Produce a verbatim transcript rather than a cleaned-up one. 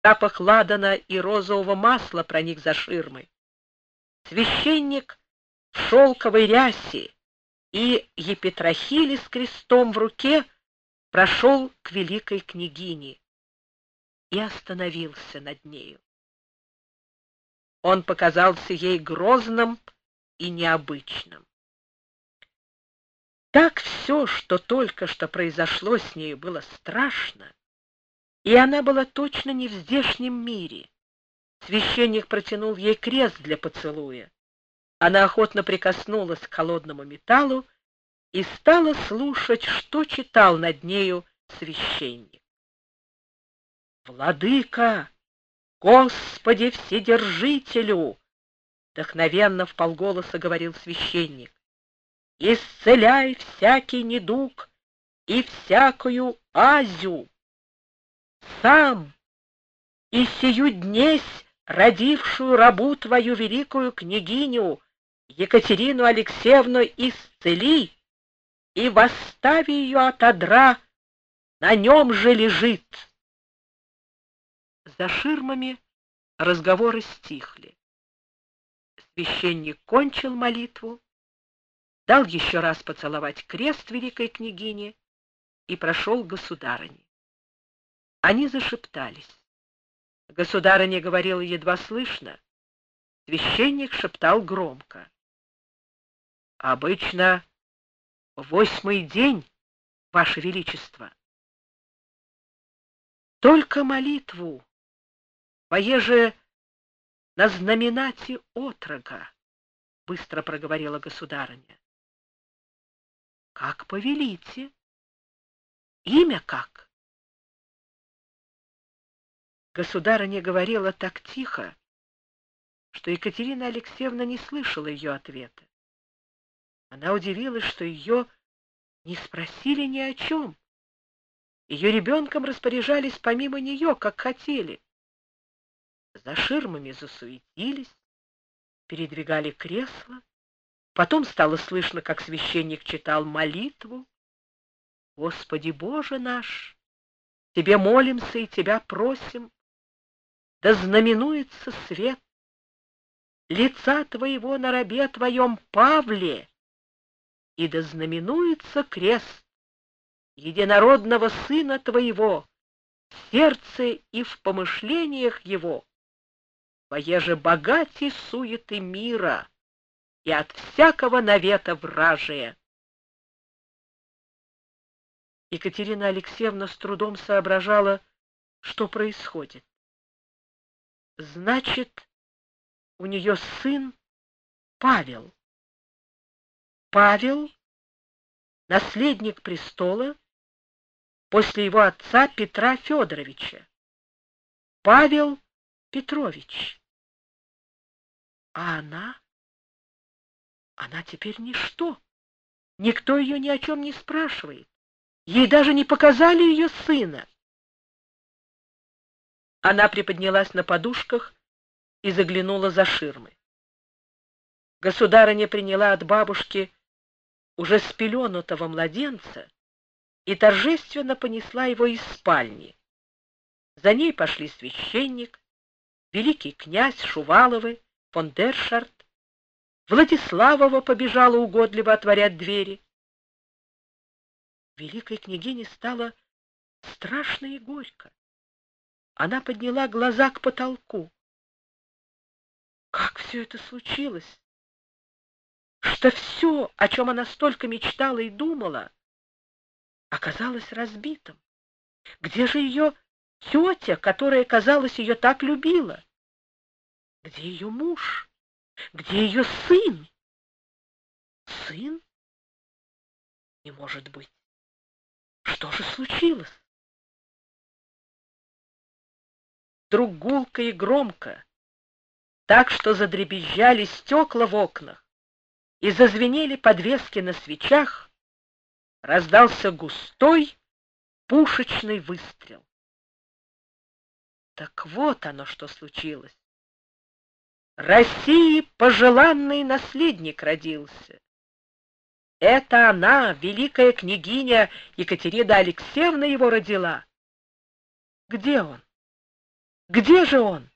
Запах ладана и розового масла проник за ширмы. Священник в шелковой рясе и епитрахиле с крестом в руке прошел к великой княгине и остановился над нею. Он показался ей грозным и необычным. Так все, что только что произошло с нею, было страшно, и она была точно не в здешнем мире. Священник протянул ей крест для поцелуя. Она охотно прикоснулась к холодному металлу и стала слушать, что читал над нею священник. «Владыка, Господи Вседержителю!» — вдохновенно вполголоса говорил священник. «Исцеляй всякий недуг и всякую азю! Сам и сию днесь родившую рабу твою великую княгиню Екатерину Алексеевну исцели и восстави ее от одра, на нем же лежит». За ширмами разговоры стихли. Священник кончил молитву, дал еще раз поцеловать крест великой княгине и прошел к государыне. Они зашептались. Государыня говорила едва слышно, священник шептал громко. «Обычно восьмой день, Ваше Величество». «Только молитву, поеже на знаменате отрога», — быстро проговорила государыня. «Как повелите? Имя как?» Государыня говорила так тихо, что Екатерина Алексеевна не слышала ее ответа. Она удивилась, что ее не спросили ни о чем. Ее ребенком распоряжались помимо нее, как хотели. За ширмами засуетились, передвигали кресла. Потом стало слышно, как священник читал молитву. «Господи Боже наш, Тебе молимся и Тебя просим, да знаменуется свет лица Твоего на рабе Твоем Павле, и да знаменуется крест единородного Сына Твоего в сердце и в помышлениях Его, поеже богати суеты мира и от всякого навета вражия». Екатерина Алексеевна с трудом соображала, что происходит. Значит, у нее сын Павел. Павел — наследник престола после его отца Петра Федоровича. Павел Петрович. А она? Она теперь ничто. Никто ее ни о чем не спрашивает. Ей даже не показали ее сына. Она приподнялась на подушках и заглянула за ширмы. Государыня приняла от бабушки уже спеленутого младенца и торжественно понесла его из спальни. За ней пошли священник, великий князь Шуваловы, фон Дершарт. Владиславова побежала угодливо отворять двери. Великой княгине стало страшно и горько. Она подняла глаза к потолку. Как все это случилось? Что все, о чем она столько мечтала и думала, оказалось разбитым. Где же ее тетя, которая, казалось, ее так любила? Где ее муж? Где ее сын? Сын? Не может быть. Что же случилось? Вдруг гулко и громко, так что задребезжали стекла в окнах и зазвенели подвески на свечах, раздался густой пушечный выстрел. Так вот оно, что случилось. России пожеланный наследник родился. Это она, великая княгиня Екатерина Алексеевна, его родила. Где он? Где же он?